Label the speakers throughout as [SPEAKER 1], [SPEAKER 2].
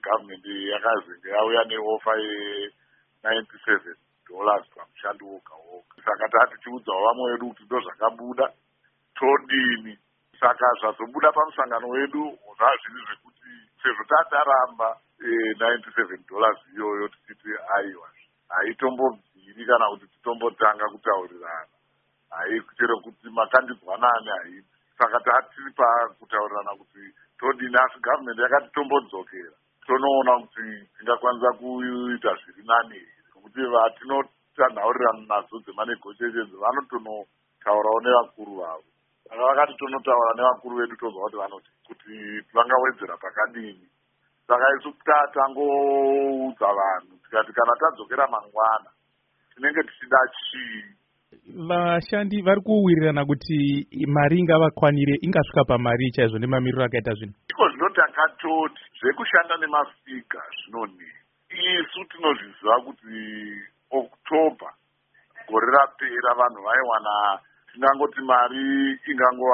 [SPEAKER 1] gavhumendi yakazenge yauya neofa ye$97 pamushando woga woga. Saka tatichiudzawo vamwe vedu kuti ndo zvakabuda todini. Saka zvazobuda pamusangano wedu zvazviri zvekuti sezvo tataramba $97 iyoyo tichiti aiwa haitombobviri kana kuti titombotanga kutaurirana, chero kuti makandidzwanani haidi. Saka tatiri pakutaurirana kuti todini, asi gavhumendi yakati tombodzokera tonoona kuti tingakwanisa kuita zviri nani here, kuti vatinotanhaurirana nadzo dzemanegotiations vanotonotaurawo nevakuru vavo. Saka vakati tonotaura nevakuru vedu tozwa kuti vanoti kuti vangawedzera pakadini. Saka isu tatangoudza vanhu tikati kana tadzokera mangwana tinenge tichida chii.
[SPEAKER 2] Vashandi vari kuwirirana kuti mari ingavakwanire ingasvika pamari chaizvo nemamiriro akaita zvino.
[SPEAKER 1] Iko zvino takatoti zvekushanda nemafiga zvinonei. Isu tinozviziva kuti Oktoba gore rapera vanhu vaiwana tingangoti mari ingangova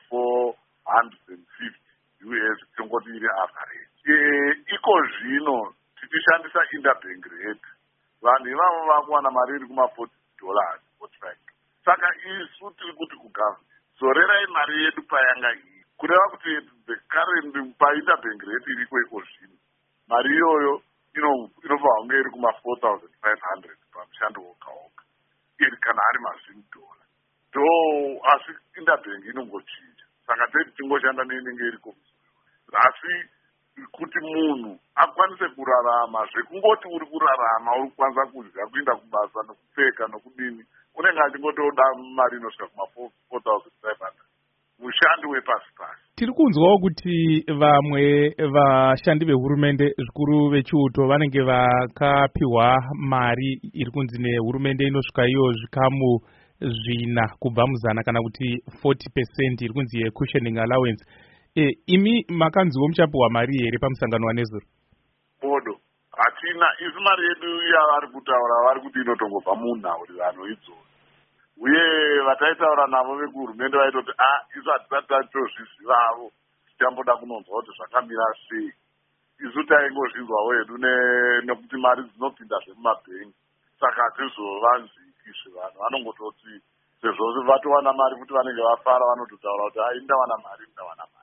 [SPEAKER 1] kuma$450 tongoti iri average. Iko zvino tichishandisa interbank rate vanhu ivavo vakuwana mari iri kuma$40, 45. Saka isu tiri kuti kugavhumendi zorerai mari yedu payanga iri, kureva kuti the current painterbank rate iriko iko zvino mari iyoyo inobva hunge iri kuma$4,500 pamushando woga woga, iri kana ari $10. Asi interbank inongochinja, saka teti tingoshanda neinenge iriko. Asi kuti munhu akwanise kurarama zvekungoti uri kurarama uri kukwanisa kudya, kuenda kubasa nokupfeka nokudini, unenge achingotoda mari inosvika kuma$4,500 mushandi wepasi pasi.
[SPEAKER 2] Tiri kunzwawo kuti vamwe vashandi vehurumende zvikuru vechiuto vanenge vakapiwa mari iri kunzi nehurumende inosvika iyo zvikamu 4 kubva muzana kana kuti 40% iri kunzi yecushioning allowance. Imi makanziwo muchapiwa mari here pamusangano waNezuro?
[SPEAKER 1] Bodo hatina, isu mari yedu yavari kutaura vari kuti inotongobva munhaurirano idzodzo, uye vataitaura navo vekuhurumende vaitoti isu hatisati tatozvizivavo tichamboda kunonzwa kuti zvakamira sei. Isu taingozvinzwawo hedu nekuti mari dzinopinda zvemumabhengi, saka hatizovanzwikizve. Vanhu vanongototi sezvo vatowana mari kuti vanenge vafara vanototaura kuti ndawana mari.